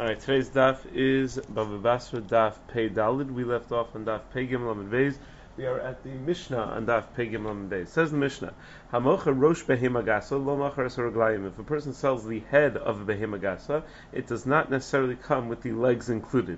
Alright, today's daf is Bava Basra daf Pei Dalid. We left off on daf Pei Gimel Amud Beis. We are at the Mishnah on daf Pei Gimel Amud Beis. Says the Mishnah, Hamocha Rosh Behema Gasa Lo Machar Asar Raglayim. If a person sells the head of a Behema Gasa, it does not necessarily come with the legs included.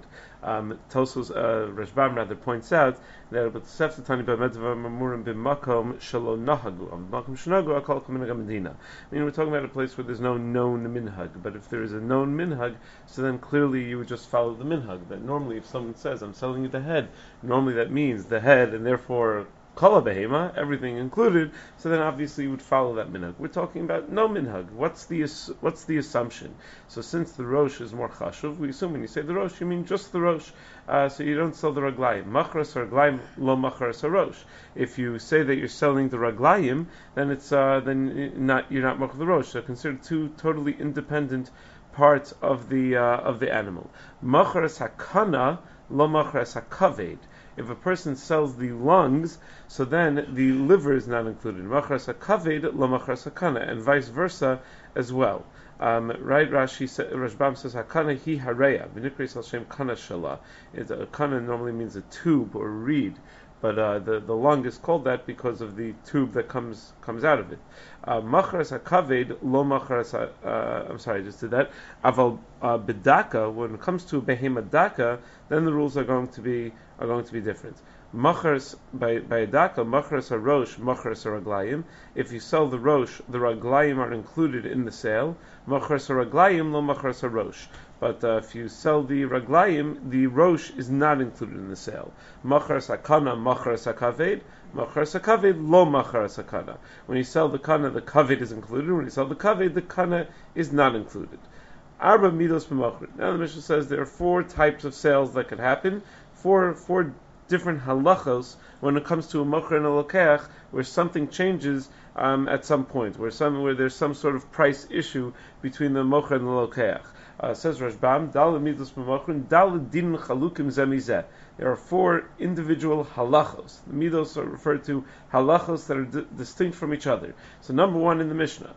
Tosos Rashbam rather points out that but Sefta Tani B'Medva Mamurim B'Makom Shalo Nahagu Makom Shnagu Akal Minhag Medina. I mean, we're talking about a place where there's no known minhag, but if there is a known minhag, so then clearly you would just follow the minhag. That normally, if someone says, "I'm selling you the head," normally that means the head, and therefore kala behema, everything included. So then obviously you would follow that minhag. We're talking about no minhag. What's the assumption? So since the rosh is more chashuv, we assume when you say the rosh, you mean just the rosh. So you don't sell the raglayim. Machras raglayim lo machras harosh. If you say that you're selling the raglayim, then it's you're not machar the rosh. So considered two totally independent parts of the animal. Machras hakana lo machras hakaved. If a person sells the lungs, so then the liver is not included. Machras hakaved lo machras hakana, and vice versa as well. Right? Rashbam says hakana hi hareya. V'nikris al shem kana shala. Kana normally means a tube or reed, but the lung is called that because of the tube that comes out of it. Machras hakaved lo machras. I'm sorry, I just did that. Aval bedaka. When it comes to behema daka, then the rules are going to be different. Machars by a daka, machras harosh, machras haraglayim. If you sell the rosh, the raglayim are included in the sale. Machras haraglayim lo machras harosh. But if you sell the raglayim, the rosh is not included in the sale. Machras hakana, machras hakaved. Machras hakaved lo machras hakana. When you sell the kana, the kaved is included. When you sell the kaved, the kana is not included. Arba midos b'machrit. Now the Mishnah says there are four types of sales that could happen. Four different halachos when it comes to a mocher and a lokeach, where something changes at some point, where there's some sort of price issue between the mocher and the lokeach. Says Rashbam, Dal midos b'machrin, Dal din chalukim zemizeh. There are four individual halachos. The midos are referred to halachos that are distinct from each other. So number one in the Mishnah,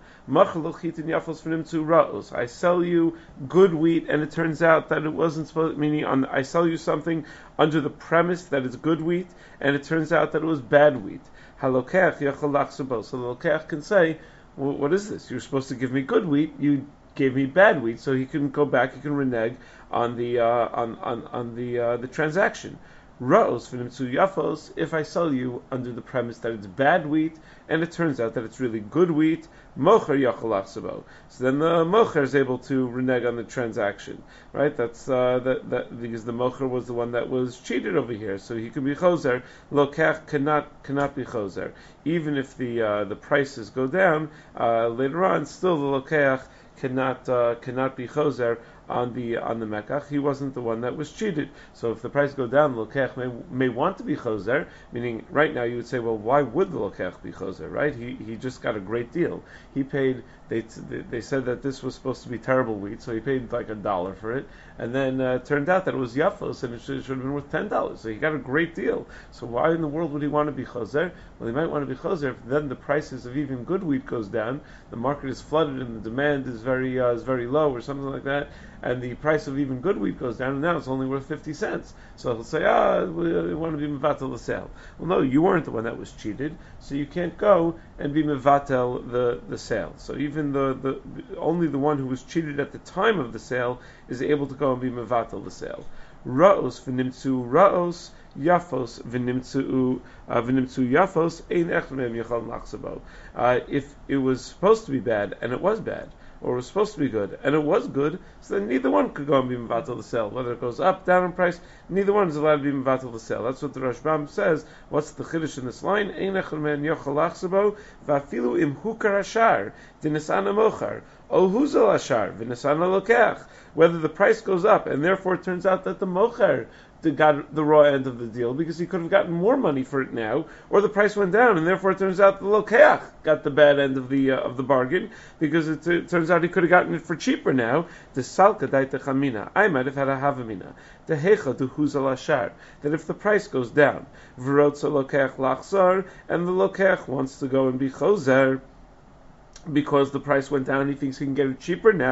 I sell you good wheat, and it turns out that it wasn't supposed. Meaning, I sell you something under the premise that it's good wheat, and it turns out that it was bad wheat. Halokeach yachol lachsabo. So the lokeach can say, well, "What is this? You're supposed to give me good wheat. You gave me bad wheat." So he can go back. He can renege on the transaction. Ra'os v'nimtzu yafos. If I sell you under the premise that it's bad wheat, and it turns out that it's really good wheat, mocher yachol lachsabo. So then the mocher is able to renege on the transaction, right? That's that because the mocher was the one that was cheated over here, so he can be choser. Lokeach cannot be choser, even if the prices go down later on. Still, the lokeach cannot be choser on the mekach. He wasn't the one that was cheated. So if the price go down, the lokeach may want to be choser. Meaning, right now you would say, well, why would the lokeach be choser? Right? He just got a great deal. He paid. They said that this was supposed to be terrible wheat, so he paid like $1 for it, and then it turned out that it was yafos, and it should have been worth $10. So he got a great deal. So why in the world would he want to be choser? Well, he might want to be choser if then the prices of even good wheat goes down, the market is flooded, and the demand is very low, or something like that, and the price of even good wheat goes down, and now it's only worth 50 cents. So he'll say, we want to be mevatel the sale. Well, no, you weren't the one that was cheated, so you can't go and be mevatel the sale. So even only the one who was cheated at the time of the sale is able to go and be mevatel the sale. Ra'os v'nimtzu ra'os yafos v'nimtzu yafos ein echad mehem yachal lachsabo. If it was supposed to be bad and it was bad, or it was supposed to be good and it was good, so then neither one could go and be mevatel the sale. Whether it goes up, down in price, neither one is allowed to be mevatel the sale. That's what the Rashbam says. What's the chiddush in this line? Ein echad mehem yachal lachsabo v'afilu im hukar hashar dinisana mochar o huzal hashar v'nisana lokeach. Whether the price goes up and therefore it turns out that the mocher got the raw end of the deal because he could have gotten more money for it now, or the price went down and therefore it turns out the lokeach got the bad end of the bargain because it turns out he could have gotten it for cheaper now. The salka daita chamina, I might have had a havamina. The hecha du huzal ashar, that if the price goes down, v'rotza lokeach lachzar, and the lokeach wants to go and be chozer, because the price went down, he thinks he can get it cheaper now.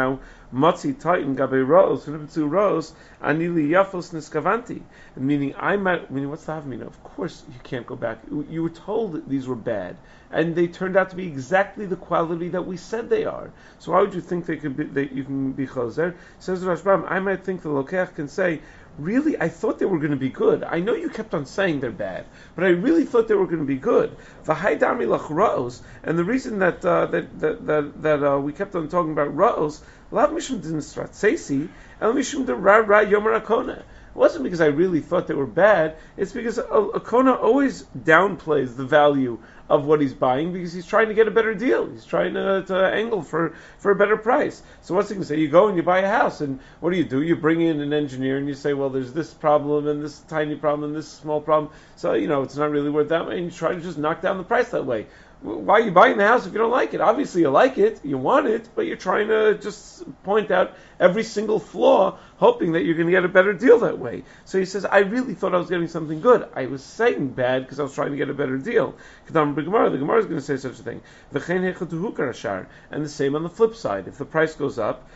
Matzi Titan Gabe Rose, V'nimtzu Rose, Anili Yafos Niskavanti. Meaning, what's the Havamina? Of course, you can't go back. You were told that these were bad, and they turned out to be exactly the quality that we said they are. So why would you think that you can be Choser? Says Rashbam, I might think the Lokeach can say, really, I thought they were going to be good. I know you kept on saying they're bad, but I really thought they were going to be good. V'haidami lach ra'os, and the reason that we kept on talking about ra'os, lav mishum d'nisratzesi, el mishum d'ra yomer akona. It wasn't because I really thought they were bad. It's because Akona always downplays the value of what he's buying because he's trying to get a better deal. He's trying to angle for a better price. So what's he going to say? You go and you buy a house, and what do? You bring in an engineer and you say, well, there's this problem and this tiny problem and this small problem. So, it's not really worth that much. And you try to just knock down the price that way. Why are you buying the house if you don't like it? Obviously you like it, you want it, but you're trying to just point out every single flaw, hoping that you're going to get a better deal that way. So he says, I really thought I was getting something good. I was saying bad because I was trying to get a better deal. The Gemara is going to say such a thing. And the same on the flip side. If the price goes up,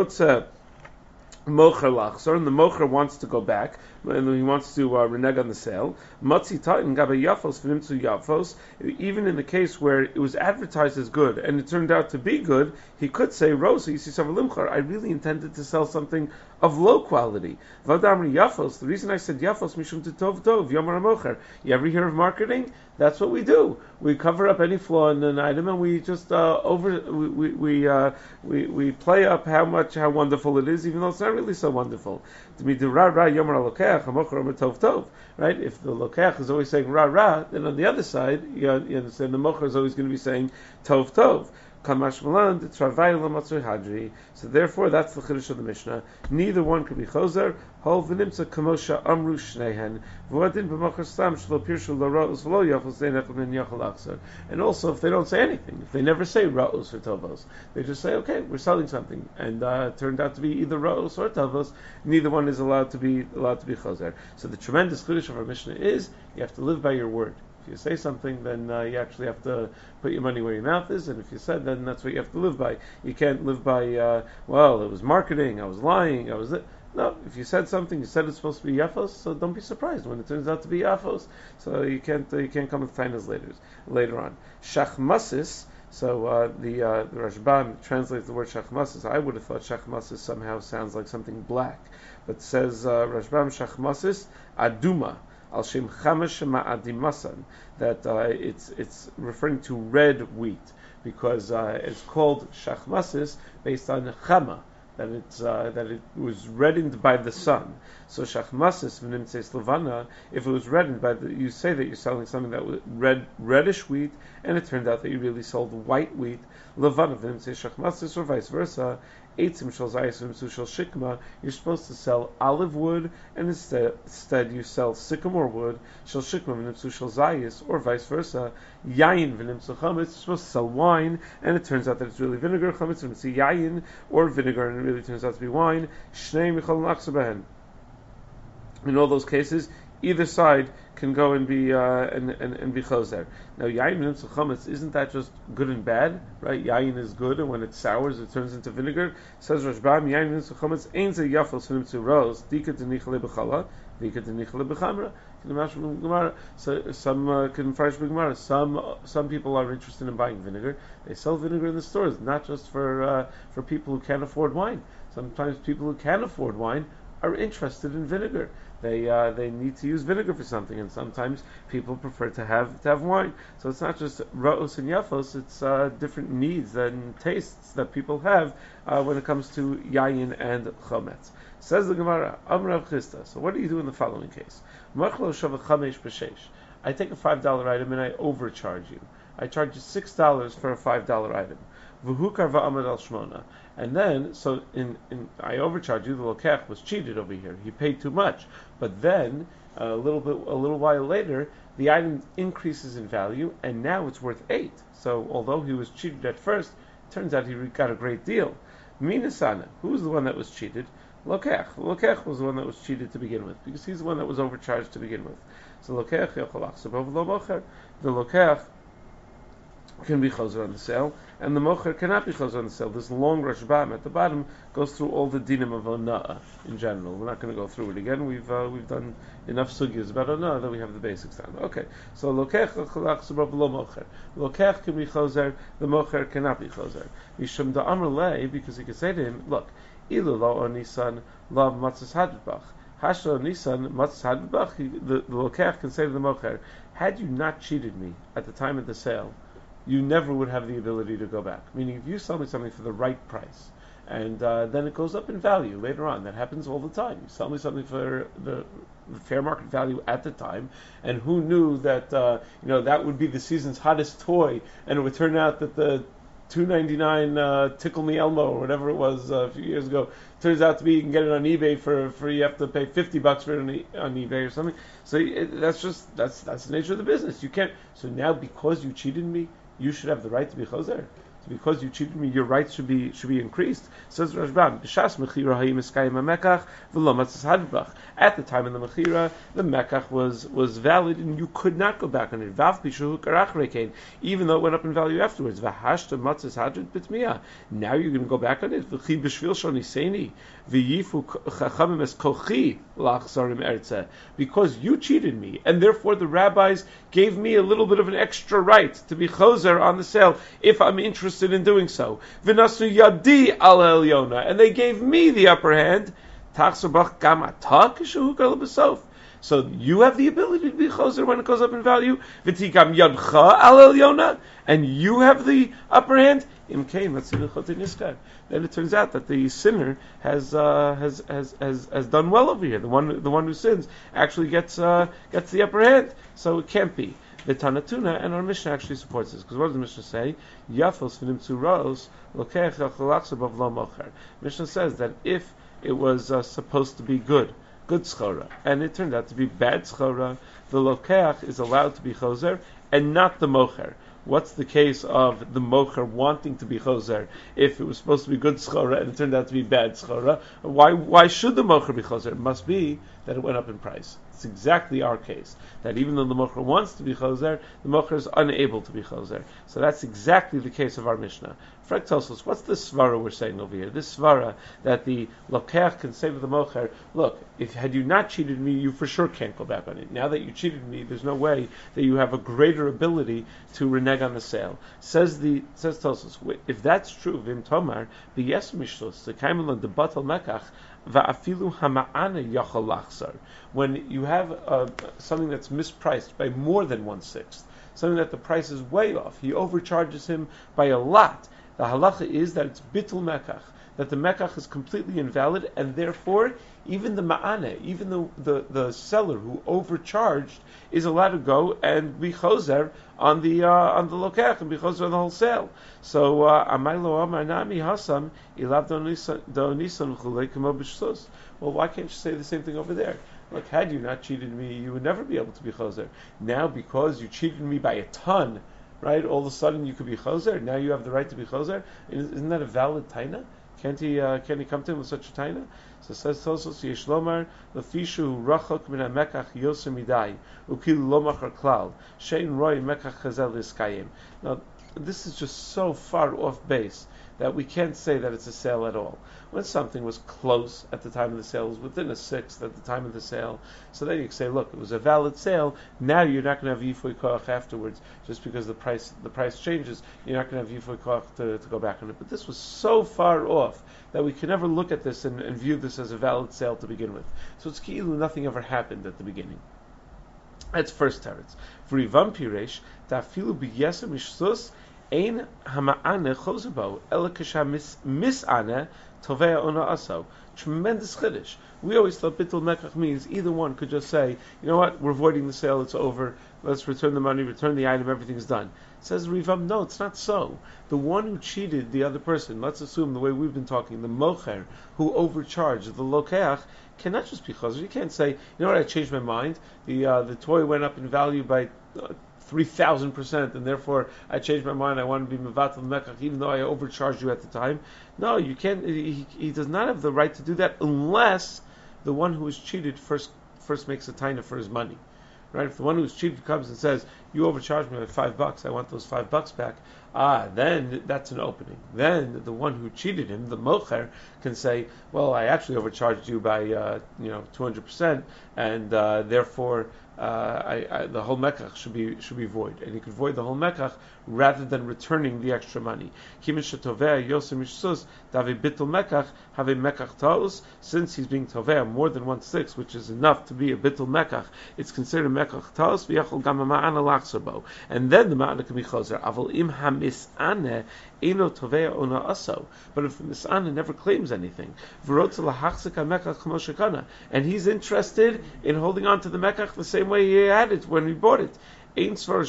mocher lachzor, and the mocher wants to go back, and he wants to renege on the sale. Matzi tatin gabe yafos v'nimtzu yafos. Even in the case where it was advertised as good and it turned out to be good, he could say, Rosa, you see, I really intended to sell something of low quality. Vadamri yafos. The reason I said yafos mishum tov yomar mocher. You ever hear of marketing? That's what we do. We cover up any flaw in an item, and we just we play up how wonderful it is, even though it's not really so wonderful. Right? If the lokeach is always saying ra ra, then on the other side, you understand, the mocher is always going to be saying tov tov. So therefore, that's the chiddush of the Mishnah. Neither one could be choser. Hol v'nimtza kamosha amru shneihen v'adin b'mocher stam shlo pirshu l'ra'os v'lo yachol zein echel min yachol achzer. And also, if they don't say anything, if they never say ra'os or tovos, they just say, okay, we're selling something, and it turned out to be either ra'os or tovos. Neither one is allowed to be choser. So the tremendous chiddush of our Mishnah is you have to live by your word. If you say something, then you actually have to put your money where your mouth is, and if you said, then that's what you have to live by. You can't live by, well, it was marketing, I was lying, No, if you said something, you said it's supposed to be yafos, so don't be surprised when it turns out to be yafos. So you can't come with tainas later on. Shachmasis. So the Rashbam translates the word shachmasis. I would have thought shachmasis somehow sounds like something black, but says Rashbam shachmasis aduma. Al Shem Chamash Ma'adimasan, that it's referring to red wheat because it's called shachmasis based on chama, that it was reddened by the sun. So shachmasis v'nimtzeis levana, if it was reddened by you say that you're selling something that was reddish wheat, and it turned out that you really sold white wheat. Levana v'nimtzeis shachmasis, or vice versa. Eitzim shel zayis v'nimtzu shel shikma. You're supposed to sell olive wood, and instead you sell sycamore wood. Shel shikma v'nimtzu shel zayis, or vice versa. Yayin v'nimtzu chametz. You're supposed to sell wine, and it turns out that it's really vinegar. Chametz v'nimtzu yayin, or vinegar, and it really turns out to be wine. Shnei michal nachsa behen. In all those cases, either side can go and be and be choser. Now, yayin v'nimtzu chametz, isn't that just good and bad, right? Yayin is good, and when it sours, it turns into vinegar. Says Rashbam, yayin v'nimtzu chametz ein ze yafos v'nimtzu rose dika denichale b'chala dika denichale b'chamra. So some can fresh b'gemara. Some people are interested in buying vinegar. They sell vinegar in the stores, not just for people who can't afford wine. Sometimes people who can afford wine are interested in vinegar. They need to use vinegar for something, and sometimes people prefer to have wine. So it's not just ra'os and yafos; it's different needs and tastes that people have when it comes to yayin and chometz. Says the Gemara, Amrav Chisda. So what do you do in the following case? I take a $5 item and I overcharge you. I charge you $6 for a $5 item. V'hukar va'amad al shmona. And then, so I overcharge you. The lokech was cheated over here. He paid too much. But then, a little while later, the item increases in value, and now it's worth 8. So, although he was cheated at first, it turns out he got a great deal. Minasana, who was the one that was cheated? Lokech. Lokech was the one that was cheated to begin with, because he's the one that was overcharged to begin with. So Lokech yochalach sabov lo mocher. The Lokech can be choser on the sale, and the mocher cannot be choser on the sale. This long Rashbam at the bottom goes through all the dinim of ona'ah in general. We're not going to go through it again. We've done enough sugyas about ona'ah that we have the basics down. Okay, so lokech lo mocher. Lokech can be choser, the mocher cannot be choser. Mishum da amr lei, because he can say to him, look, ilu lo onisan lav matzas hadbach. Hashlo nisan matzas hadbach. The lokech can say to the mocher, had you not cheated me at the time of the sale, you never would have the ability to go back. Meaning, if you sell me something for the right price, and then it goes up in value later on, that happens all the time. You sell me something for the fair market value at the time, and who knew that that would be the season's hottest toy, and it would turn out that the $2.99 Tickle Me Elmo or whatever it was a few years ago turns out to be you can get it on eBay for you have to pay $50 for it on eBay or something. So that's the nature of the business. You can't. So now because you cheated me, you should have the right to be choser. So because you cheated me, your rights should be increased. Says Rashbam, b'shas mechira hayim eskayim hamekach v'lo matzas hadbach. At the time of the mechira, the mekach was valid, and you could not go back on it. Vav pishu karach rekein, even though it went up in value afterwards. V'hashta matzas hadrit bitmiya. Now you're going to go back on it. V'chi b'shvil shoniseni v'yifu chachamim es kochi lachzarim ertzeh. Because you cheated me, and therefore the rabbis gave me a little bit of an extra right to be choser on the sale if I'm interested in doing so. V'nasu yadi al elyona, and they gave me the upper hand. Tachsabach gam atah kishu gal b'sof. So you have the ability to be choser when it goes up in value. V'tikam yadcha al elyona, and you have the upper hand. Imkein matzilachot niskar. Then it turns out that the sinner has done well over here. The one who sins actually gets the upper hand. So it can't be. The Tanatuna and our Mishnah actually supports this, because what does the Mishnah say? Yafos v'nim tzuros lokech yachalachs above lo mocher. Mishnah says that if it was supposed to be good schora, and it turned out to be bad schora, the lokeach is allowed to be choser and not the mocher. What's the case of the mocher wanting to be choser if it was supposed to be good schora and it turned out to be bad schora? Why should the mocher be choser? It must be that it went up in price. It's exactly our case. That even though the mocher wants to be choser, the mocher is unable to be choser. So that's exactly the case of our Mishnah. Frank tells us, what's this svara we're saying over here? This svara that the lokeach can say to the mocher, look, had you not cheated me, you for sure can't go back on it. Now that you cheated me, there's no way that you have a greater ability to renege on the sale. Says Tosos, if that's true, Vim Tomar, the yes mishlos, the kaimelon the batal mekach, va'afilu hama'ane yachol lachzar. When you have something that's mispriced by more than 1/6, something that the price is way off, he overcharges him by a lot. The halacha is that it's bitul mekach, that the mekach is completely invalid, and therefore even the ma'ane, even the seller who overcharged, is allowed to go and be choser on the lokech and be choser on the wholesale. So amay lo amar nami hasam ilav donisan chulei kamo b'shtos. Well, why can't you say the same thing over there? Look, had you not cheated me, you would never be able to be choser. Now, because you cheated me by a ton, right? All of a sudden, you could be choser. Now you have the right to be choser. Isn't that a valid taina? Can't he come to him with such a taina? So it says Tosos Yeshlomar Lefishu Rachok Min HaMekach Yosem Midai Ukil Lomachar Klal Shein Roy Mekach Chazel Iskayim. Now, this is just so far off base that we can't say that it's a sale at all. When something was close at the time of the sale, it was within 1/6 at the time of the sale, so then you can say, look, it was a valid sale. Now you're not going to have yifoy koach afterwards, just because the price changes. You're not going to have yifoy koach to go back on it. But this was so far off that we can never look at this and view this as a valid sale to begin with. So it's ki'ilu nothing ever happened at the beginning. That's first teretz. V'rivam piresh ta'afilu b'yesem mishsus ein hama'ane chozebo ela kasha mis'ane tovea ona aso. Tremendous chiddush. We always thought bitul mekach means either one could just say, you know what, we're voiding the sale, it's over, let's return the money, return the item, everything's done. Says Rivam, no, it's not so. The one who cheated the other person, let's assume the way we've been talking, the mocher who overcharged the lokeach, cannot just be chazer. You can't say, you know what, I changed my mind. The toy went up in value by 3,000%, and therefore I changed my mind. I want to be mevatel mekach, even though I overcharged you at the time. No, you can't. He does not have the right to do that unless the one who was cheated first makes a taina for his money. right? If the one who's cheated comes and says, "You overcharged me by $5, I want those $5 back," then that's an opening. Then the one who cheated him, the mocher, can say, "Well, I actually overcharged you by 200%, and therefore the whole mekach should be void," and he could void the whole mekach rather than returning the extra money. Since he's being toveh more than 1/6, which is enough to be a bittul mekach, it's considered mekach taos v'yachol gam ma'ana lachzer bo, and then the ma'ana can be chozer. Aval im hamisane eno toveh ona aso, but if the misana never claims anything, and he's interested in holding on to the mekach the same way he had it when he bought it, so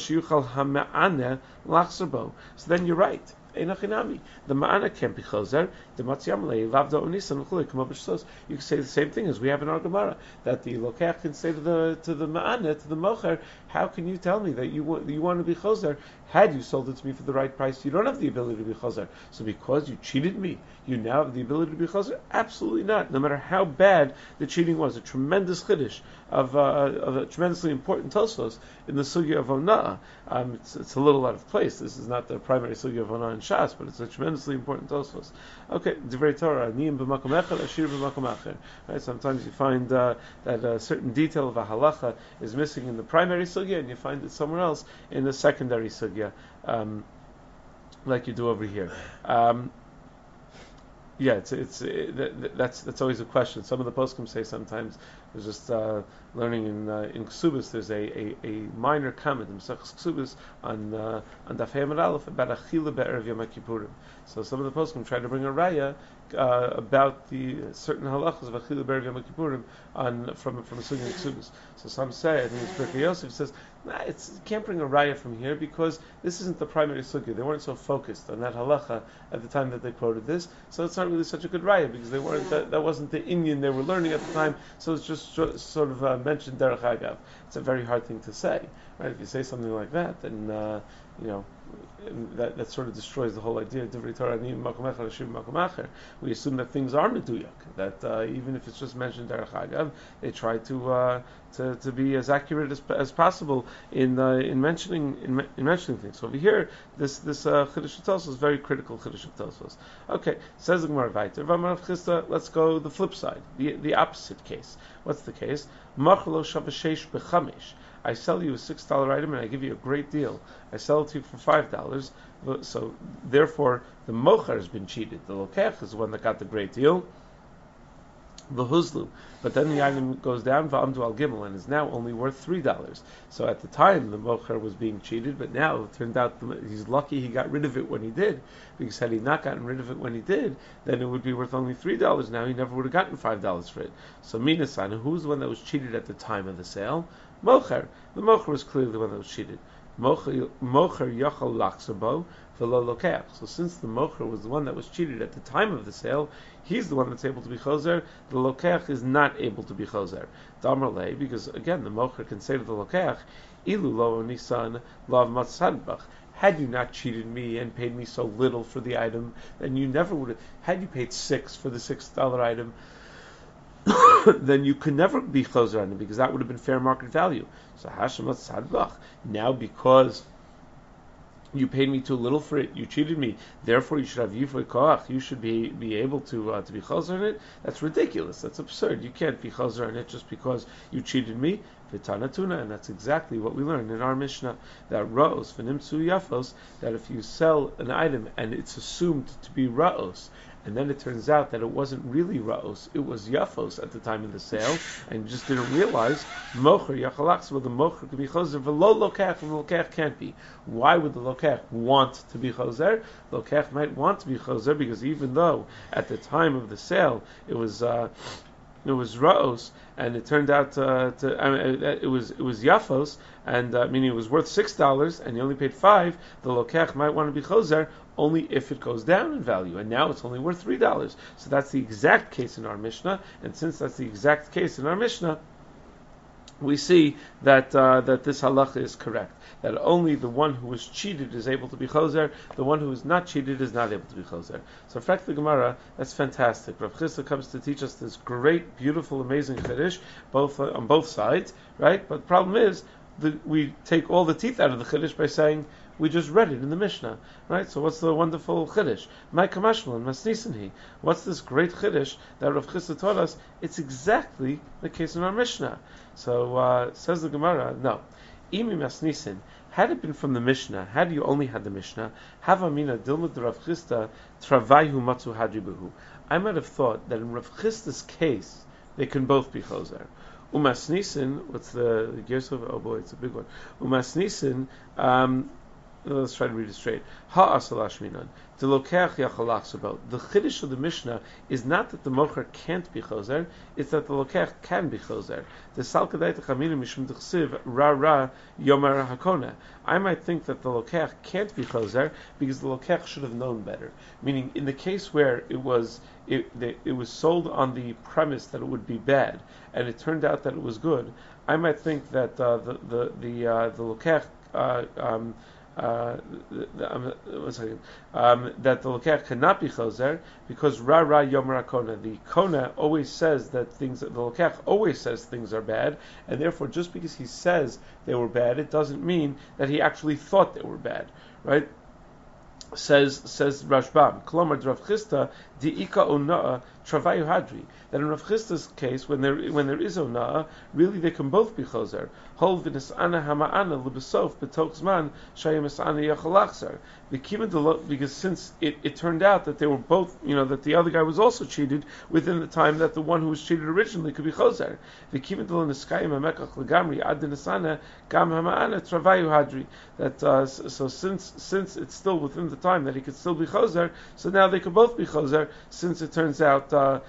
then you're right. Einachinami. The ma'ana can't be chozer. The matziyamlei lavda onisan v'chulei come up. You can say the same thing as we have in our Gemara, that the lokach can say to the ma'ana, to the mocher, how can you tell me that you want to be chozer? Had you sold it to me for the right price, you don't have the ability to be chozer. So because you cheated me, you now have the ability to be chozer? Absolutely not. No matter how bad the cheating was, a tremendous chiddush of a tremendously important Tosfos in the sugya of Onah. It's a little out of place. This is not the primary sugya of Onah and Shas, but it's a tremendously important Tosfos. Okay, Divrei Torah, Niyim b'makom echad, Ashir b'makom acher. Right, sometimes you find that a certain detail of a halacha is missing in the primary sugya, and you find it somewhere else in the secondary sugya, like you do over here. That's always a question. Some of the poskim say sometimes there's just learning in Ksubis. There's a minor comment in Mesach Ksubis on Daf Hey Amud Aleph about Achila be'erev Yom Kippurim. So some of the poskim try to bring a raya about the certain halachas of Achila be'erev Yom Kippurim from a sugya in Ksubis. So some say, I think it's Pirkei Yosef says, you can't bring a raya from here because this isn't the primary sugya. They weren't so focused on that halacha at the time that they quoted this, so it's not really such a good raya because they weren't. That wasn't the Inyan they were learning at the time. So it's just sort of mentioned derech agav. It's a very hard thing to say, right? If you say something like that, then that sort of destroys the whole idea. We assume that things are meduyak, that even if it's just mentioned derech agav, they try to be as accurate as possible in mentioning things. So over here, this chiddush Tosfos is very critical chiddush of Tosfos. Okay, says the Gemara weiter. Let's go the flip side, the opposite case. What's the case? Machlo shavashesh b'chamesh. I sell you a $6 item and I give you a great deal. I sell it to you for $5. So therefore, the mocher has been cheated. The lokech is the one that got the great deal. The huzlu, but then the item goes down va'amdu al gimel and is now only worth $3. So at the time the mocher was being cheated, but now it turned out he's lucky he got rid of it when he did, because had he not gotten rid of it when he did, then it would be worth only $3. Now he never would have gotten $5 for it. So minasan, who's the one that was cheated at the time of the sale? Mocher. The mocher was clearly the one that was cheated. Mocher yachal lachsabo v'lo lokeach. So since the mocher was the one that was cheated at the time of the sale, he's the one that's able to be chozer. The lokeach is not able to be chozer. Damar lei, because again the mocher can say to the lokeach, ilu lo nisan lav matzadbach. Had you not cheated me and paid me so little for the item, then you never would have. Had you paid $6 for the $6 item, then you could never be chozer on it because that would have been fair market value. So Hashemat Sadbach. Now because you paid me too little for it, you cheated me, therefore you should have Yifrei Koach, you should be able to be chozer on it. That's ridiculous. That's absurd. You can't be chozer on it just because you cheated me. V'tana tuna, and that's exactly what we learned in our Mishnah, that Ra'os, V'nimtzu Yafos, that if you sell an item and it's assumed to be Ra'os, and then it turns out that it wasn't really Ra'os, it was Yafos at the time of the sale, and you just didn't realize, Mocher, Yachalachs, well the Mocher could be Chozer, V'lo Lokech, and the Lokech can't be. Why would the Lokech want to be Chozer? Lokech might want to be Chozer, because even though at the time of the sale it was Ra'os, and it turned out it was Yafos, and meaning it was worth $6, and you only paid $5. The Lokech might want to be Chozer only if it goes down in value, and now it's only worth $3. So that's the exact case in our Mishnah, and since that's the exact case in our Mishnah, we see that that this halacha is correct. That only the one who was cheated is able to be choser. The one who is not cheated is not able to be choser. So, fact the Gemara, that's fantastic. Rav Chisda comes to teach us this great, beautiful, amazing chiddush, both on both sides, right? But the problem is we take all the teeth out of the chiddush by saying we just read it in the Mishnah, right? So what's the wonderful chiddush? My kamashmal masnisinhi. What's this great chiddush that Rav Chisda taught us? It's exactly the case in our Mishnah. So says the Gemara, no. Imi masnisin. Had it been from the Mishnah, had you only had the Mishnah, havamina dilmud Rav Chisda travaihu matzu hadribuhu. I might have thought that in Rav Chisda's case they can both be choser. Umasnisin, what's the Yosef? Oh boy, it's a big one. Umasnisin. Let's try to read it straight. Ha'asalashminan. The lokeach yachalach about. The chiddush of the Mishnah is not that the mocher can't be choser, it's that the lokeach can be choser. The salkadayt chamina mishum d'chsiv ra yomer hakona. I might think that the lokeach can't be choser because the lokeach should have known better. Meaning, in the case where it was sold on the premise that it would be bad, and it turned out that it was good, I might think that the lokeach that the lokech cannot be choser because ra yomer hakona. The kona always says that things. The lokech always says things are bad, and therefore, just because he says they were bad, it doesn't mean that he actually thought they were bad, right? Says Rashbam, Kolomar Rav Chisda diika ona'a travayu hadri. That in Rav Chisda's case, when there is ona'a, really they can both be choser. Hol v'nisana hama'ana l'besof b'tok zman shayim esana yachalachzar. Because since it turned out that they were both, that the other guy was also cheated within the time that the one who was cheated originally could be choser. V'kiven d'lo niskayim hamekach l'gamri ad v'nisana gam hama'ana travayu hadri. That so since it's still within the time that he could still be choser, so now they could both be choser. Since it turns out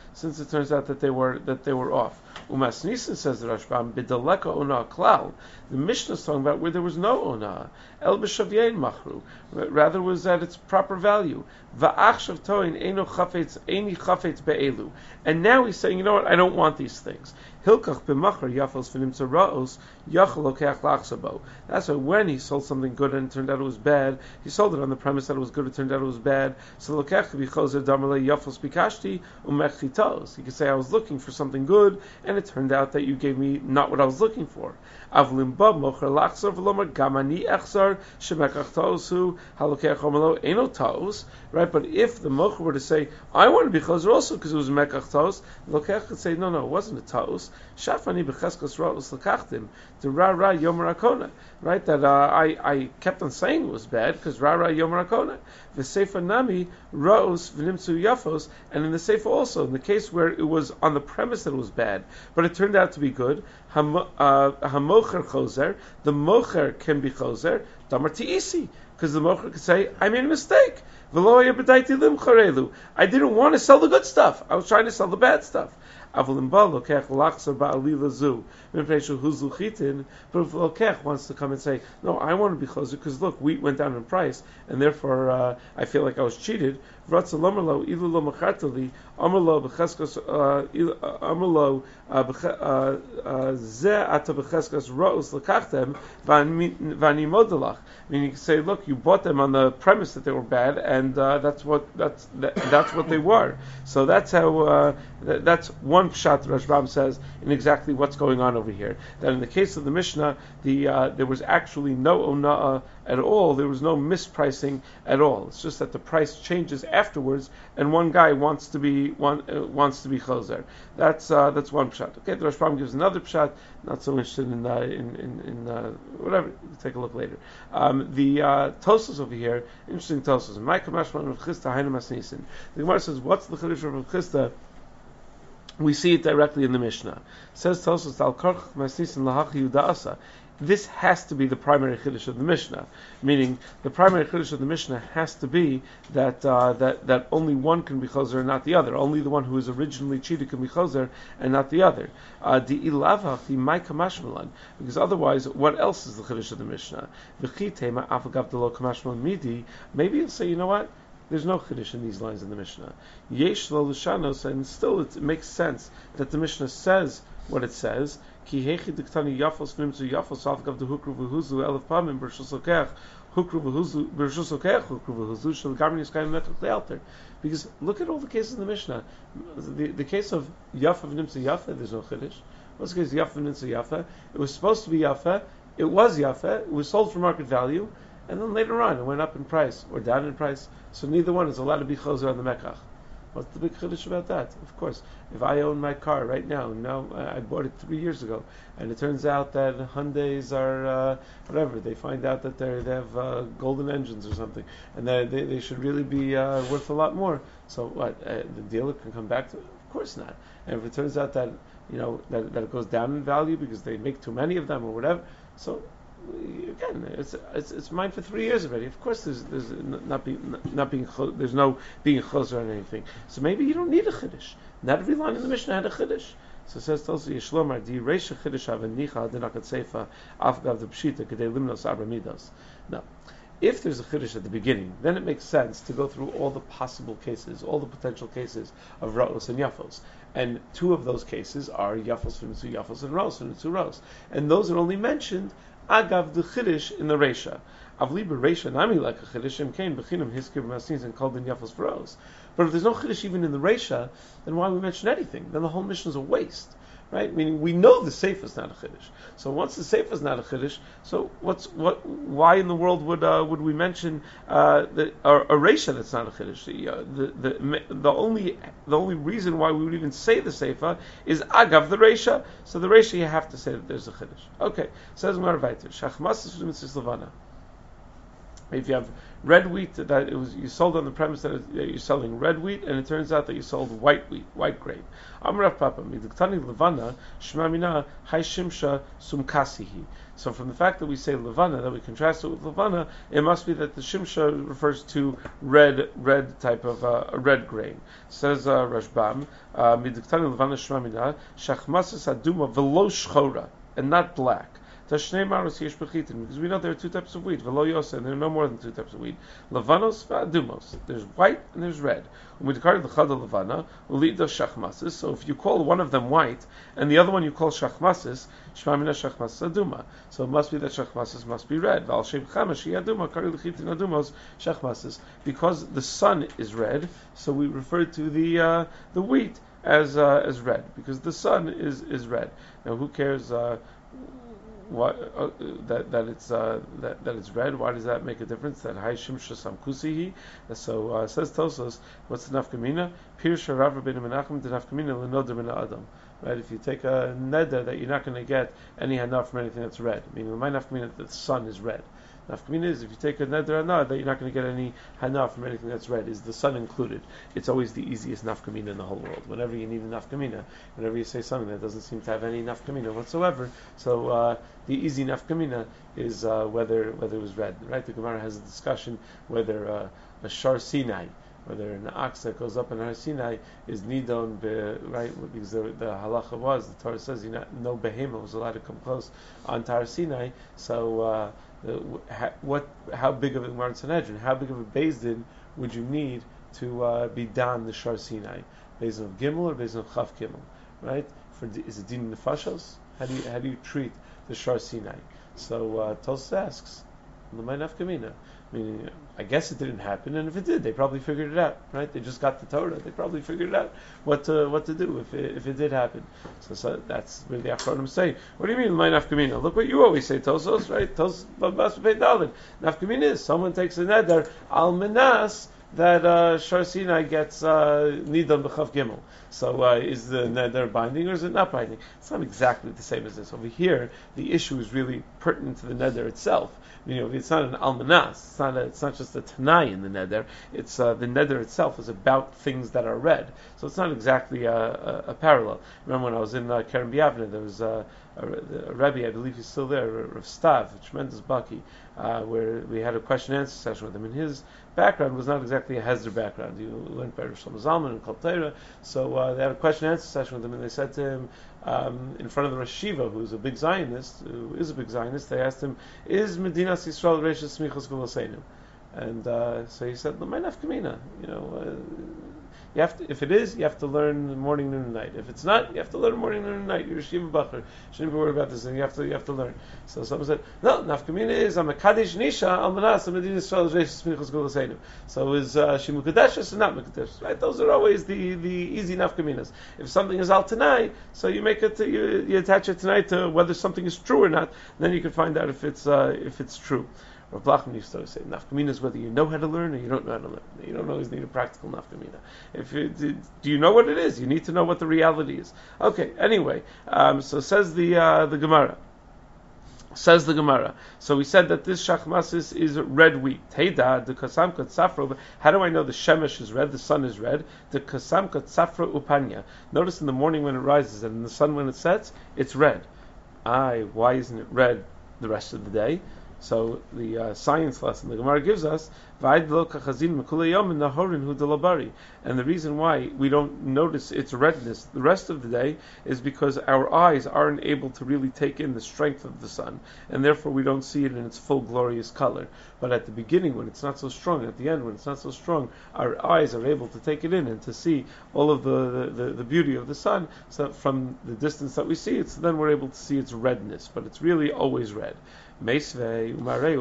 that they were off. Umas Nisan, says the Rashbam, b'daleka ona klal. The Mishnah is talking about where there was no ona. El b'shavyein machru. Rather was at its proper value. Va'achshav toin eini chafetz be'elu. And now he's saying, you know what? I don't want these things. Hilkach b'machar yafels v'nimtza ra'os yachal lokeach lachsabo. That's why when he sold something good and it turned out it was bad, he sold it on the premise that it was good, it turned out it was bad. So lokeach could be choser damarle yafels bikashti umechlitos. He could say, I was looking for something good, and it turned out that you gave me not what I was looking for. Avlim ba mocher lachsar v'lomar gamani echsar shemekach tosu halokeach omelo eno tos. Right, but if the mocher were to say, I want to be choser also because it was mekach tos, the lokeach could say, no, it wasn't a tos. Shafani b'cheskas ra'os l'kachtim to ra yomer hakona. Right, that I kept on saying it was bad because ra yomer hakona. The sefer nami ra'os v'nimtzu yafos, and in the sefer also, in the case where it was on the premise that it was bad, but it turned out to be good, hamocher choser, the mocher can be choser, damar ti'isi, because the mocher could say, I made a mistake. I didn't want to sell the good stuff. I was trying to sell the bad stuff. But if Lokech wants to come and say, no, I want to be closer because look, wheat went down in price, and therefore I feel like I was cheated. Meaning, you can say, look, you bought them on the premise that they were bad, and that's what they were. So that's how that's one pshat Rashbam says in exactly what's going on over here. That in the case of the Mishnah, there was actually no ona'ah at all. There was no mispricing at all. It's just that the price changes afterwards, and one guy wants to be choser. That's one pshat. Okay, the Rashbam gives another pshat. Not so interested in whatever. We'll take a look later. The Tosfos over here, interesting Tosfos. My kamashman of Chisda hainu masnisin. The Gemara says, what's the chiddush of Chisda? We see it directly in the Mishnah. It says Tosfos al karch masnisin lahachi yudaasa. This has to be the primary chiddush of the Mishnah, meaning the primary chiddush of the Mishnah has to be that only one can be choser and not the other. Only the one who was originally cheated can be choser and not the other. Because otherwise, what else is the chiddush of the Mishnah? Maybe you'll say, you know what? there's no chiddush in these lines in the Mishnah. Yesh lo l'shanos, and still it makes sense that the Mishnah says what it says. Ki hechi diktani yafos v'nimtzu yafos algav de hukru v'huzu elef pamim b'rshus lokech hukru v'huzu b'rshus lokech hukru v'huzu shel garmin yiskayim metrach le'alter. Because look at all the cases in the Mishnah. The case of yafa v'nimtzu yafa, there's no chiddush. What's the case of yafa v'nimtzu yafa? It was supposed to be yafa. It was yafa. It was sold for market value. And then later on, it went up in price or down in price. So neither one is allowed to be chozer on the mekach. What's the big chiddush about that? Of course, if I own my car right now, I bought it 3 years ago, and it turns out that Hyundais are whatever. They find out that they have golden engines or something, and they should really be worth a lot more. So what? The dealer can come back to it? Of course not. And if it turns out that that it goes down in value because they make too many of them or whatever, so again, it's mine for 3 years already. Of course, there's no being choser on anything. So maybe you don't need a chiddush. Not every line in the Mishnah had a chiddush. So it says also Yishlomar di reisha chiddush avenicha dinakat seifa afgav the pshita kedei limnos abramidos. Now, if there's a chiddush at the beginning, then it makes sense to go through all the possible cases, all the potential cases of ra'os and yafos. And 2 of those cases are yafos v'nitzu yafos and ra'os v'nitzu ra'os. And those are only mentioned agav the chiddush in the reisha. Avli b'reisha nami like a chiddush im kain b'chinam hiskir b'masins and called in yafos v'ra'os. But if there's no chiddush even in the reisha, then why we mention anything? Then the whole mission is a waste. Right? Meaning we know the seif is not a chiddush. So once the seif is not a chiddush, so why in the world would we mention a reisha that's not a chiddush? The only reason why we would even say the seifa is agav the reisha. So the reisha you have to say that there's a chiddush. Okay, says Gemara Vayter shachmas is mitzvah levana. If you have red wheat that you sold on the premise that you're selling red wheat, and it turns out that you sold white wheat, white grape. Amrav Papa, midiktani levana shmamina hay shimsha sumkasihi. So from the fact that we say levana, that we contrast it with levana, it must be that the shimsha refers to red type of a red grain. Says Rashbam, midiktani levana shmamina shachmasas aduma velo shchora, and not black. Because we know there are 2 types of wheat, velo yosa, and there are no more than 2 types of wheat. Lavanos v'adumos. There's white and there's red. So if you call one of them white and the other one you call shachmasis, shmamina shachmasis aduma. So it must be that shachmasis must be red. Because the sun is red, so we refer to the wheat as red, because the sun is red. Now who cares? That it's red? Why does that make a difference? That hay shimsha samkusihi. So says Tosos, what's the nafkamina? Pirsha Rav Rabbeinu Menachem the nafkamina l'noder min adam. Right? If you take a neder that you're not going to get any hana from anything that's red, meaning my nafkamina that the sun is red. Nafkamina is if you take a neder hana that you're not going to get any hana from anything that's red. Is the sun included? It's always the easiest nafkamina in the whole world. Whenever you need a nafkamina, whenever you say something that doesn't seem to have any nafkamina whatsoever, so the easy nafkamina is whether it was red. Right? The Gemara has a discussion whether a shar Sinai, whether an ox that goes up in Har Sinai is nidon, right? Because the halacha was, the Torah says no behema was allowed to come close on Har Sinai. So how big of a Gemara Sanhedrin, how big of a beis din would you need to be dan the shar Sinai? Beis din of Gimel or beis din of Chav Gimel? Right? Is it din nefashos? How do you treat the shar Sinai? So Tosos asks, l'may nafkamina. Meaning, I guess it didn't happen, and if it did, they probably figured it out, right? They just got the Torah. They probably figured it out what to do if it did happen. So that's where the Achronim say. What do you mean, my nafkamina? Look what you always say, Tosos, right? Tosos b'bas David. Nafkamina is someone takes a neder al menas that Shar Sinai gets nidon b'chav gimel. So is the neder binding or is it not binding? It's not exactly the same as this. Over here, the issue is really pertinent to the neder itself. It's not an almanas. It's not just a tanai in the neder. It's the neder itself is about things that are red. So it's not exactly a parallel. Remember when I was in Kerem B'Yavne, there was a Rebbe, I believe he's still there, Rav Stav, a tremendous baki, where we had a question and answer session with him. And his background was not exactly a Hezder background. He learned by Rosh Shlomo Zalman and Kol Torah. So they had a question and answer session with him, and they said to him, in front of the Rosh Shiva, who is a big Zionist, they asked him, is Medinas Yisrael Reishis Smichos Gvulosenu? And so he said, "My nafkamina, you have to, if it is, you have to learn morning, noon, and night. If it's not, you have to learn morning, noon, and night. You're a Shiva Bachar. Shouldn't be worried about this, and you have to learn." So someone said, "No, nafkamina is I'm a kaddish nisha al manas medina Yisrael reishis minchas gulasenu." So is she mukadeshes or not mukadeshes? Right? Those are always the easy nafkaminas. If something is al tanai, so you make it you attach it tonight to whether something is true or not. Then you can find out if it's true. Rav Blachman used to say, nafkamina is whether you know how to learn or you don't know how to learn. You don't always need a practical nafkamina. Do you know what it is? You need to know what the reality is. Okay, anyway, so says the Gemara. Says the Gemara. So we said that this shachmasis is red wheat. Teida, the kasamka tzafra. How do I know the shemesh is red, the sun is red? The kasamka tzafra upanya. Notice in the morning when it rises and in the sun when it sets, it's red. Why isn't it red the rest of the day? So the science lesson the Gemara gives us, and the reason why we don't notice its redness the rest of the day is because our eyes aren't able to really take in the strength of the sun, and therefore we don't see it in its full glorious color. But at the beginning, when it's not so strong, at the end, when it's not so strong, our eyes are able to take it in and to see all of the beauty of the sun. So from the distance that we see it, so then we're able to see its redness, but it's really always red. We say that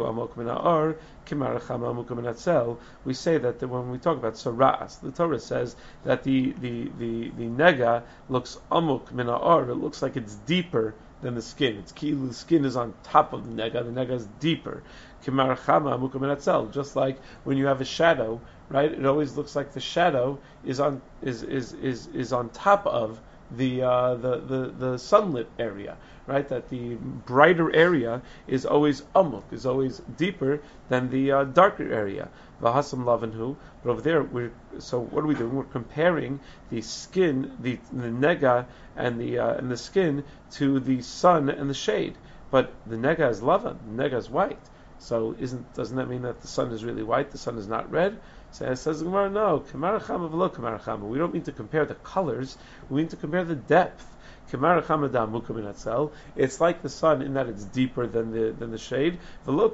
when we talk about saras, the Torah says that the nega looks amuk min ha'or, it looks like it's deeper than the skin. The skin is on top of the nega is deeper. Just like when you have a shadow, right? It always looks like the shadow is on top of the sunlit area, right? That the brighter area is always amuk, is always deeper than the darker area. V'hasam lavanhu. But over there, so what are we doing? We're comparing the skin, the nega and the skin to the sun and the shade. But the nega is lavan, the nega is white. So doesn't that mean that the sun is really white? The sun is not red? So says the Gemara, no. We don't mean to compare the colors. We mean to compare the depth. It's like the sun in that it's deeper than the shade. But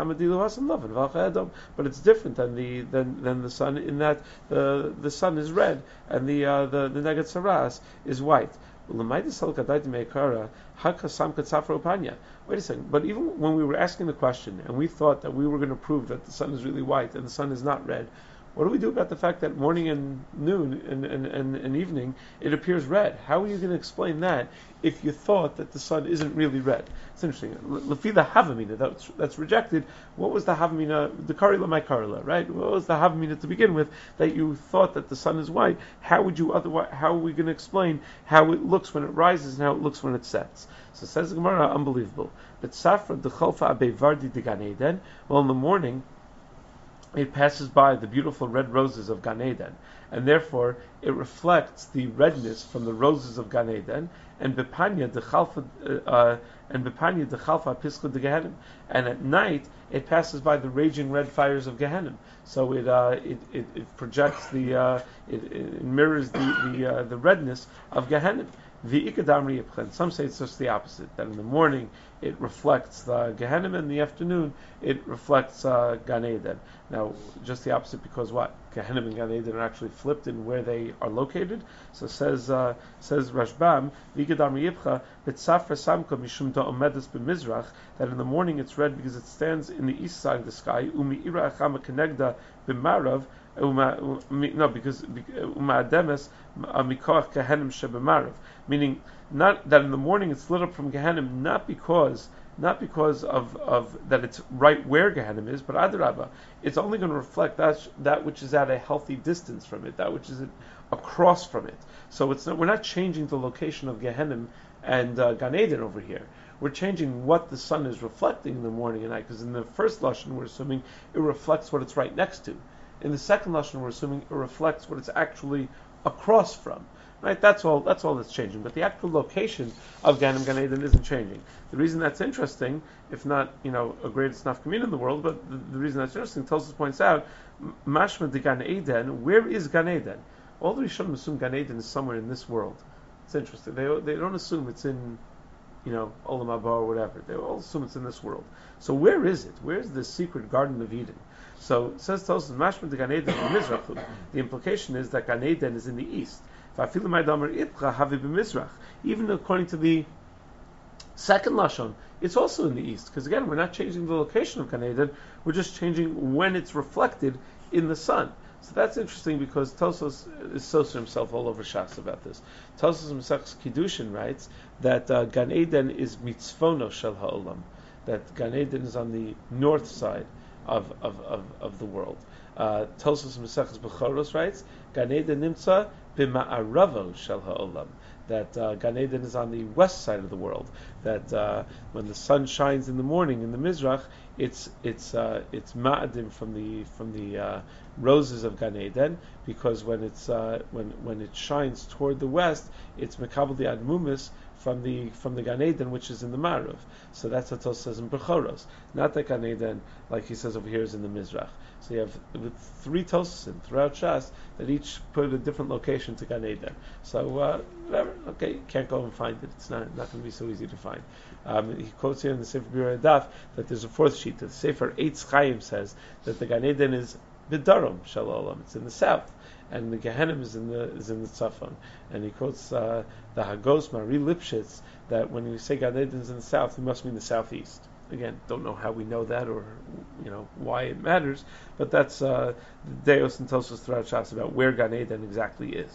it's different than the sun in that the sun is red and the negat saras is white. Wait a second, but even when we were asking the question and we thought that we were going to prove that the sun is really white and the sun is not red, what do we do about the fact that morning and noon and evening it appears red? How are you going to explain that if you thought that the sun isn't really red? It's interesting. Lefi the havamina that's rejected. What was the havamina? The karila my karila, right? What was the havamina to begin with that you thought that the sun is white? How are we going to explain how it looks when it rises and how it looks when it sets? So says the Gemara, unbelievable. But safra decholfa abevardi de Gan Eden. Well, in the morning, it passes by the beautiful red roses of Gan Eden, and therefore it reflects the redness from the roses of Gan Eden, and Bepanya de Chalfa Pischa de Gehenim, and at night it passes by the raging red fires of Gehenim. So it projects it mirrors the redness of Gehenim. Some say it's just the opposite, that in the morning it reflects the Gehenim, and in the afternoon it reflects Gan Eden. Now, just the opposite because what? Gehenim and Gan Eden are actually flipped in where they are located. So says Rashbam, that in the morning it's red because it stands in the east side of the sky, meaning not that in the morning it's lit up from Gehenim, not because of that it's right where Gehenim is, but Adarabah, it's only going to reflect that which is at a healthy distance from it, that which is across from it. So we're not changing the location of Gehenim and Gan Eden over here. We're changing what the sun is reflecting in the morning and night, because in the first lashon we're assuming it reflects what it's right next to. In the second lashon we're assuming it reflects what it's actually across from. Right, that's all that's changing. But the actual location of Gan Eden isn't changing. The reason that's interesting, if not a greatest nafkamina in the world, but the reason that's interesting, Tosfos points out, Mashma de Gan Eden. Where is Gan Eden? All the Rishonim assume Gan Eden is somewhere in this world. It's interesting. They don't assume it's in Olam Haba or whatever. They all assume it's in this world. So where is it? Where's the secret Garden of Eden? So it says Tosfos, Mashma de Gan Eden Mizrachu. The implication is that Gan Eden is in the east. Even according to the second lashon, it's also in the east. Because again, we're not changing the location of Gan Eden. We're just changing when it's reflected in the sun. So that's interesting because Tosfos is Soser himself all over Shas about this. Tosfos Mesachs Kiddushin writes that Gan Eden is mitzvono shel ha'olam, that Gan Eden is on the north side of the world. Tosfos Mesachs Bechoros writes Gan Eden nimtza b'ma'aravo shel ha'olam, that Gan Eden is on the west side of the world. That when the sun shines in the morning in the Mizrach, it's ma'adim from the roses of Gan Eden, because when it shines toward the west, it's mekabel the admumis from the Gan Eden, which is in the Marav. So that's what Tos says in Bechoros. Not that Gan Eden, like he says over here, is in the Mizrach. So you have three Tosasim throughout Shas that each put a different location to Gan Eden. So whatever, okay, you can't go and find it. It's not going to be so easy to find. He quotes here in the Sefer Birei Daf that there's a fourth sheet. The Sefer Eitz Chaim says that the Gan Eden is B'darom Shel Olam. It's in the south, and the Gehenim is in the Tzafon. And he quotes the Hagos Mari Lipschitz that when we say Gan Eden is in the south, we must mean the southeast. Again, don't know how we know that or why it matters, but that's Deos and Tosfos throughout Shas about where Gan Eden exactly is.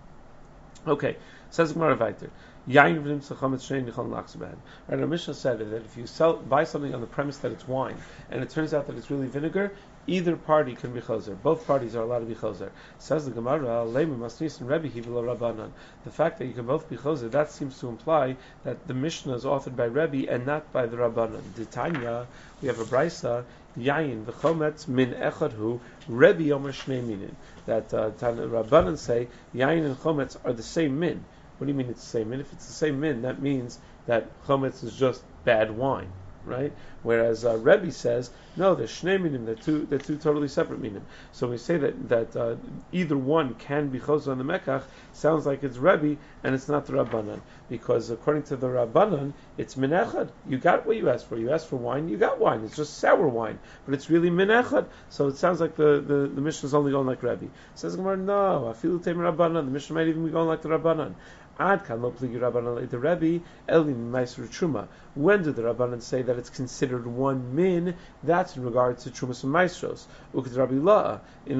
Okay, says Gemara Vayter. Yain v'nimtza chametz shnei nichol lachs b'hen. Right, our Mishnah said that if you buy something on the premise that it's wine, and it turns out that it's really vinegar, either party can be choser. Both parties are allowed to be choser. Says the Gemara, Leimu masnis and Rebbe hivila Rabbanan. The fact that you can both be choser, that seems to imply that the Mishnah is authored by Rebbe and not by the Rabbanan. D'Tanya, we have a brisa, Yain v'chometz min echad hu Rebbe yomer shnei minin. That Rabbanan say Yain and chometz are the same min. What do you mean it's the same min? If it's the same min, that means that chometz is just bad wine, right? Whereas Rebbe says, no, they're shnei minim, they're two totally separate minim. So when we say that either one can be choser on the mekach, sounds like it's Rebbe and it's not the Rabbanan, because according to the Rabbanan, it's min echad. You got what you asked for. You asked for wine, you got wine. It's just sour wine, but it's really min echad. So it sounds like the Mishnah is only going like Rebbe. Says Gemara, no, afilu teim Rabbanan. The Mishnah might even be going like the Rabbanan. Ad kan lo pligi Rabbanan the Rebbe elin meiser truma. When did the Rabbanan say that it's considered one min? That's in regards to trumas and maestros. Uked Rabbi La'a,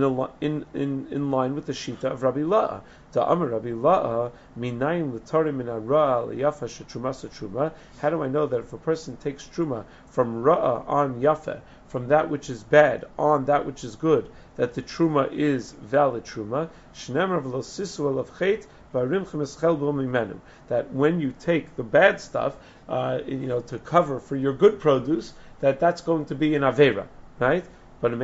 in line with the shita of Rabbi La'a. Da Amar Rabbi La'a minayin l'tarim min ha'ra liyafa shetrumasa truma. How do I know that if a person takes truma from ra'a on yafa, from that which is bad on that which is good, that the truma is valid truma? Shneimar v'lo sisu alav chet. That when you take the bad stuff, to cover for your good produce, that's going to be an avera, right? But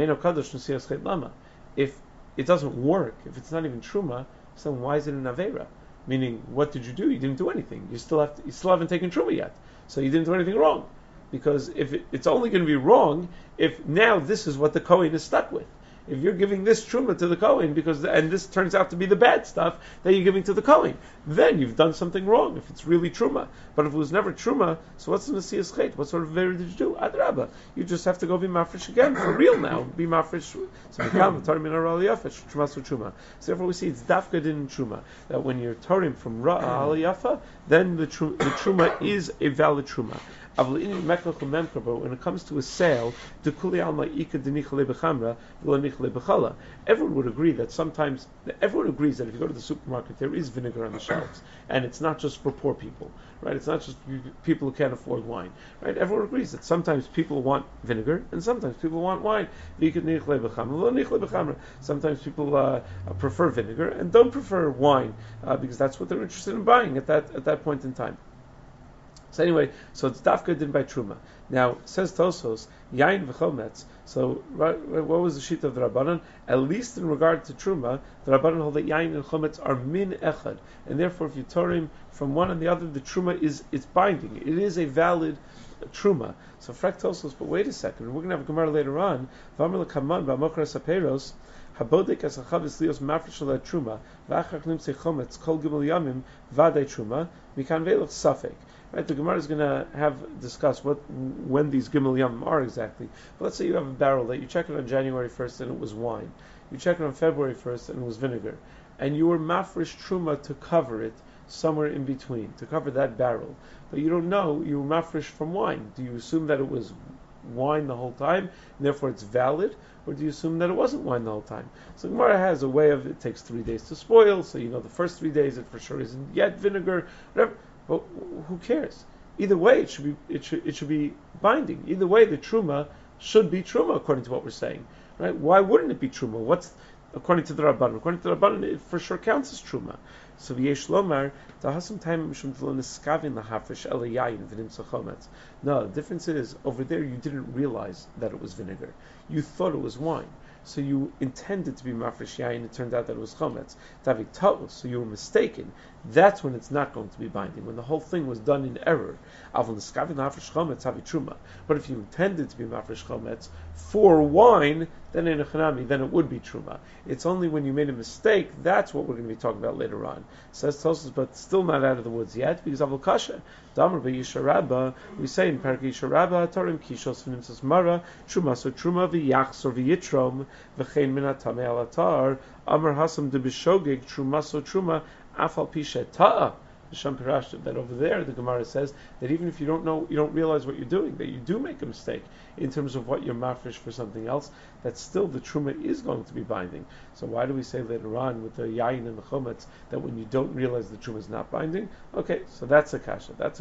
if it doesn't work, if it's not even truma, so why is it an avera? Meaning, what did you do? You didn't do anything. You still haven't taken truma yet, so you didn't do anything wrong. Because if it's only going to be wrong if now this is what the Kohen is stuck with. If you're giving this truma to the Kohen and this turns out to be the bad stuff that you're giving to the Kohen, then you've done something wrong. If it's really truma, but if it was never truma, so what's the Nesias Chet? What sort of avera did you do? Adrabah, you just have to go be mafresh again for real now. Be mafresh. So therefore, we see it's dafka din truma, that when you're tarim from ra'a aliyafa, then the truma is a valid truma. But when it comes to a sale, everyone would agree that sometimes, everyone agrees that if you go to the supermarket, there is vinegar on the shelves, and it's not just for poor people, right? It's not just people who can't afford wine, right? Everyone agrees that sometimes people want vinegar, and sometimes people want wine. Sometimes people prefer vinegar and don't prefer wine because that's what they're interested in buying at that point in time. So anyway, so it's dafka din by truma. Now says Tosfos, yain v'chometz. So what was the sheet of the Rabbanan? At least in regard to truma, the Rabbanan hold that yain and chometz are min echad, and therefore if you torim from one and the other, the truma it's binding. It is a valid truma. So frak Tosfos, but wait a second, we're going to have a gemara later on. V'amar l'kaman ba'mokra saperos. Habodek as hachavis lios mafresh la truma v'achach nimtzei chometz kol gimel yamim vaday truma mikan ve'loch safek. Right? The Gemara is going to discuss when these Gimel Yom are exactly. But let's say you have a barrel that you check it on January 1st and it was wine. You check it on February 1st and it was vinegar. And you were mafresh truma to cover it somewhere in between, to cover that barrel. But you don't know, you were mafresh from wine. Do you assume that it was wine the whole time, and therefore it's valid? Or do you assume that it wasn't wine the whole time? So Gemara has a way of, it takes 3 days to spoil, so you know the first 3 days it for sure isn't yet vinegar, whatever. But who cares? Either way, it should be binding. Either way, the truma should be truma according to what we're saying, right? Why wouldn't it be truma? According to the Rabbanan? According to the Rabbanan, it for sure counts as truma. So v'yesh lomar tahasam time mishum tlo niskavin lahafresh el yayin v'nim sachometz. No, the difference is over there you didn't realize that it was vinegar. You thought it was wine. So you intended to be mafresh yayin, it turned out that it was chometz. Tavi ta'us, so you were mistaken. That's when it's not going to be binding, when the whole thing was done in error. Avol niskavin lahafresh chometz havi truma. But if you intended to be mafresh chometz for wine, then in a chanami, then it would be truma. It's only when you made a mistake, that's what we're going to be talking about later on. Says Tosfos, but still not out of the woods yet, because Avol kasha. Damar b'yisharabba, we say in Parak Yisharabba, Torim kishos v'nimtzas mara, truma so truma v'yachzor v'yitrom, v'chein min hatamei al atar, amar hasam de b'shogeg, truma so truma, afal pishet ta'a. That over there, the Gemara says that even if you don't realize what you're doing, that you do make a mistake in terms of what you're mafresh for something else, that still the truma is going to be binding. So why do we say later on with the yayin and the chometz that when you don't realize the truma is not binding? Okay, so that's a kasha. That's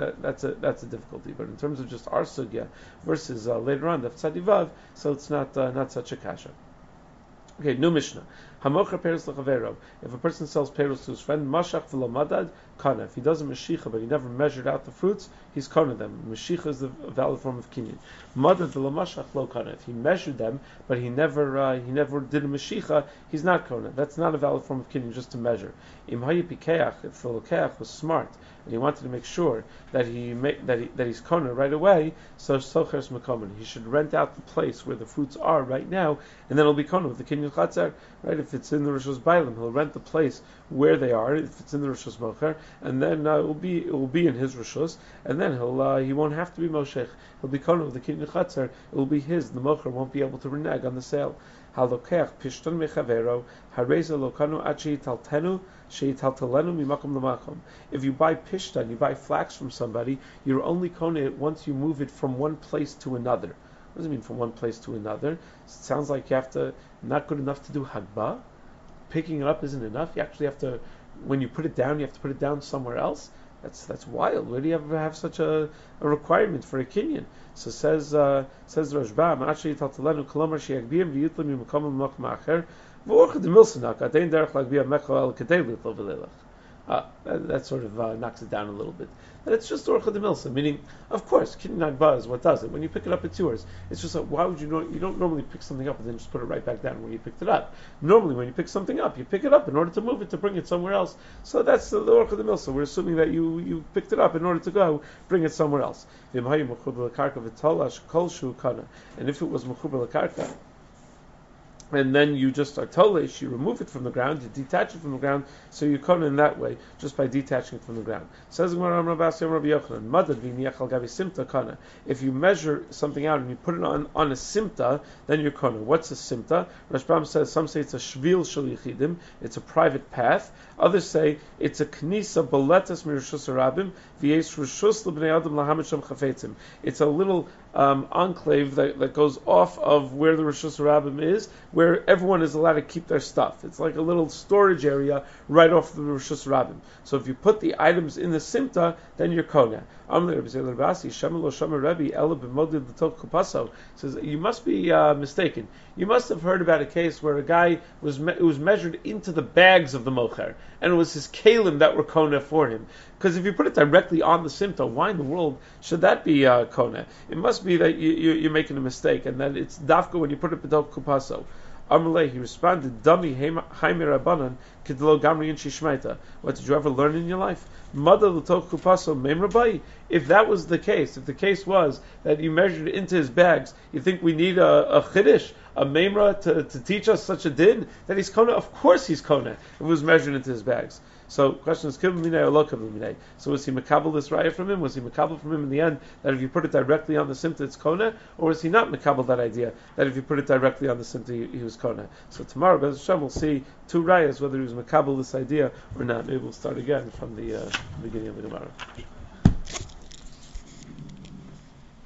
a difficulty. But in terms of just our sugya versus later on the tzadivav, so it's not such a kasha. Okay, new Mishnah. Hamocher peros lechavero. If a person sells peros to his friend, mashach v'lo madad, kana. If he does a mashicha but he never measured out the fruits, he's kana them. Mashicha is the valid form of kinyan. Madad v'lo mashach lo kana. If he measured them but he never did a mashicha, he's not kana. That's not a valid form of kinyan, just to measure. Im hayi pikeach, if the lokeach was smart and he wanted to make sure that he's kana right away, so sochers mekomen. He should rent out the place where the fruits are right now, and then it'll be kana with the kinyan chatzar. Right? If it's in the Rishos Bailim, he'll rent the place where they are. If it's in the Rishos Mocher, and then it will be in his Rishos, and then he won't have to be Moshech. He'll be Kono of the Kinyan Chatzar. It will be his. The Mocher won't be able to renege on the sale. Halokech pishton mechavero hareza lokanu achi taltenu sheitaltalenu mimakom lamakom. If you buy pishton, you buy flax from somebody, you're only Kono it once you move it from one place to another. What does it mean from one place to another? It sounds like you have to, not good enough to do hagbah. Picking it up isn't enough. You actually have to, when you put it down, you have to put it down somewhere else. That's wild. Where do you ever have such a requirement for a kinyan? So says Rashbam, actually taltalenu kolomar sheyagbiyim v'yitlim yimakom l'mach ma'acher v'orcha demilsanak adein derech lagbiyah mecho el kadei litlo v'leilach. That sort of knocks it down a little bit. But it's just Orcha de Milsa, meaning, of course, Kinyan Agba is what does it. When you pick it up, it's yours. It's just like, why would you don't normally pick something up and then just put it right back down when you picked it up. Normally, when you pick something up, you pick it up in order to move it, to bring it somewhere else. So that's the Orcha de Milsa. We're assuming that you picked it up in order to go bring it somewhere else. And if it was Mechuber L'Karka, and then you just are tolish, you remove it from the ground, you detach it from the ground, so you come in that way, just by detaching it from the ground. Says Simta, if you measure something out and you put it on a simta, then you're kana. What's a simta? Rashbam says, some say it's a shvil shel yichidim, it's a private path. Others say it's a knisa baletas mirishus harabim v'yesh rishus l'bnei adam lahamed sham chafetzim. It's a little enclave that goes off of where the rishus harabim is, where everyone is allowed to keep their stuff. It's like a little storage area right off the Rishus Rabbim. So if you put the items in the simta, then you're kona. Says you must be mistaken. You must have heard about a case where a guy was measured into the bags of the mocher, and it was his kalim that were kona for him. Because if you put it directly on the simta, why in the world should that be kona? It must be that you're making a mistake, and that it's dafka when you put it betok kupaso. Amalei, he responded, Dami Haimir Rabbanan, Kidlo Gamri and Shishmaita. What did you ever learn in your life? Mother Lutok Kupaso Mem Rabbai. If that was the case, if the case was that you measured into his bags, you think we need a Chiddush, a Memra to teach us such a din? That he's Kona? Of course he's Kona. If it was measured into his bags. So, question is, Kibble Minay or Lo Kibble Minay? So, was he Makabal this raya from him? Was he Makabal from him in the end that if you put it directly on the simta it's Kona? Or was he not Makabal that idea that if you put it directly on the simta he was Kona? So, tomorrow, Bez Hashem, we'll see two rayas, whether he was Makabal this idea or not. Maybe we'll start again from the beginning of the Gemara.